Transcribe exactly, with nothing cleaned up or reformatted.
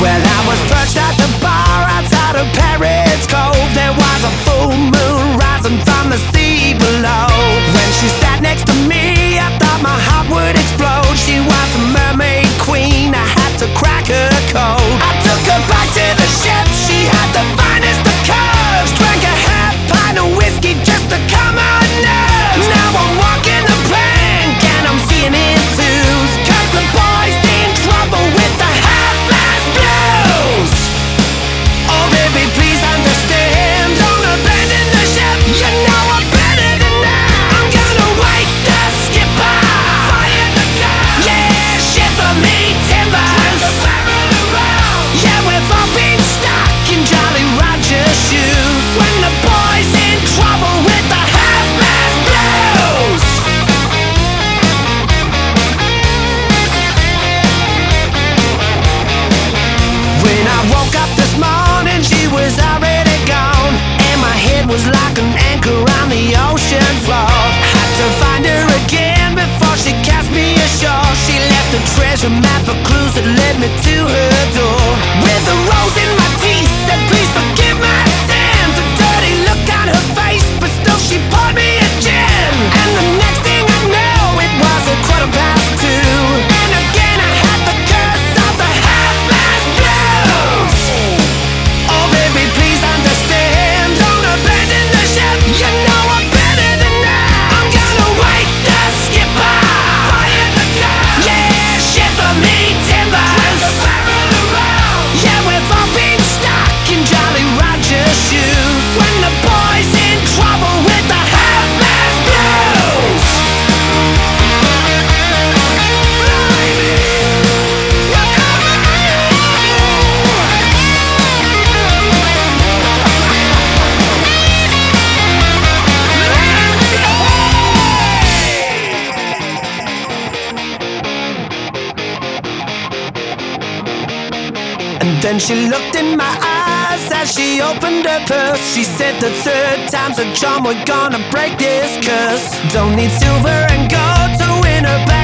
Well, I was perched at the bar outside of Paris Cove. There was a full moon rising from the sea below. When she sat next to me, I thought my heart would explode. She was a mermaid queen, I had to crack her code. I took her back to the ship, she had the finest of curves. Drank a half pint of whiskey just to calm her nerves. Now I'm walking the plank and I'm seeing in twos, 'cause the boy's in trouble with the half-mast blues. Oh baby, please understand, don't abandon the ship. You know I'm better than that. I'm gonna wake the skipper, fire the gun. Yeah, shiver me timbers, the barrel around. Yeah, we've all been stuck in Jolly Roger's shoes. When the boy's in trouble with the half-mast blues. When I woke up this morning, she was already gone, and my head was like an anchor on the ocean floor. Had to find her again before she cast me ashore. She left a treasure map of clues that led me to her door. With a rose in my teeth, said please forgive my sins. A dirty look on her face, but still she poured me a gin. And the next thing I know, it was a quarter past two, and again I had the curse of the half-mast blues. Oh baby, please understand, don't abandon the ship. You know I'm better than that. I'm gonna wake the skipper, fire the gun. Yeah, shiver me timbers, the barrel around. Yeah, we've all been stuck in Jolly Roger's shoes. When the boy's in trouble with the half-mast blues. And then she looked in my eyes as she opened her purse. She said the third time's a charm, we're gonna break this curse. Don't need silver and gold to win her back.